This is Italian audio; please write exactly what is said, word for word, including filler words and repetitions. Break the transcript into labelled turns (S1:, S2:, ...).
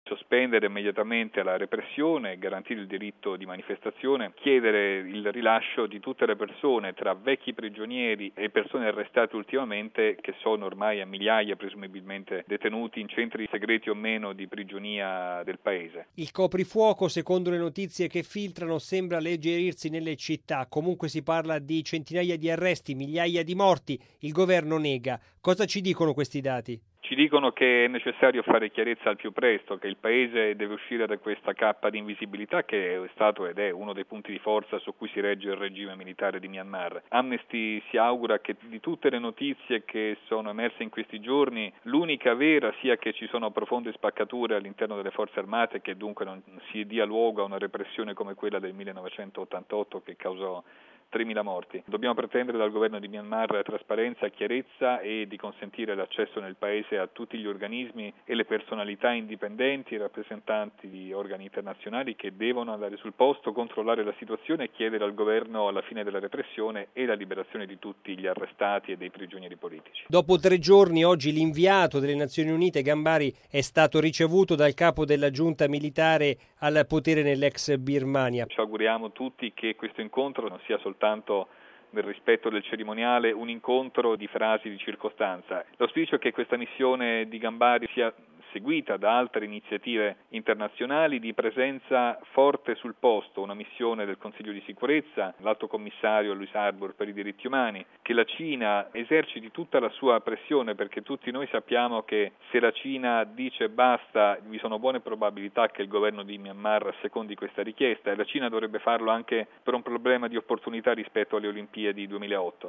S1: Sospendere immediatamente la repressione, garantire il diritto di manifestazione, chiedere il rilascio di tutte le persone, tra vecchi prigionieri e persone arrestate ultimamente, che sono ormai a migliaia presumibilmente detenuti in centri segreti o meno di prigionia del paese.
S2: Il coprifuoco, secondo le notizie che filtrano, sembra alleggerirsi nelle città. Comunque si parla di centinaia di arresti, migliaia di morti. Il governo nega. Cosa ci dicono questi dati?
S1: Ci dicono che è necessario fare chiarezza al più presto, che il Paese deve uscire da questa cappa di invisibilità che è stato ed è uno dei punti di forza su cui si regge il regime militare di Myanmar. Amnesty si augura che di tutte le notizie che sono emerse in questi giorni, l'unica vera sia che ci sono profonde spaccature all'interno delle forze armate e che dunque non si dia luogo a una repressione come quella del millenovecentottantotto che causò tremila morti. Dobbiamo pretendere dal governo di Myanmar trasparenza, chiarezza e di consentire l'accesso nel paese a tutti gli organismi e le personalità indipendenti e rappresentanti di organi internazionali che devono andare sul posto, controllare la situazione e chiedere al governo la fine della repressione e la liberazione di tutti gli arrestati e dei prigionieri politici.
S2: Dopo tre giorni, oggi l'inviato delle Nazioni Unite, Gambari, è stato ricevuto dal capo della giunta militare al potere nell'ex Birmania.
S1: Ci auguriamo tutti che questo incontro non sia soltanto tanto nel rispetto del cerimoniale un incontro di frasi di circostanza. L'auspicio è che questa missione di Gambari sia seguita da altre iniziative internazionali di presenza forte sul posto, una missione del Consiglio di sicurezza, l'Alto Commissario Louis Arbour per i diritti umani, che la Cina eserciti tutta la sua pressione, perché tutti noi sappiamo che se la Cina dice basta, vi sono buone probabilità che il governo di Myanmar secondi questa richiesta, e la Cina dovrebbe farlo anche per un problema di opportunità rispetto alle Olimpiadi duemilaotto.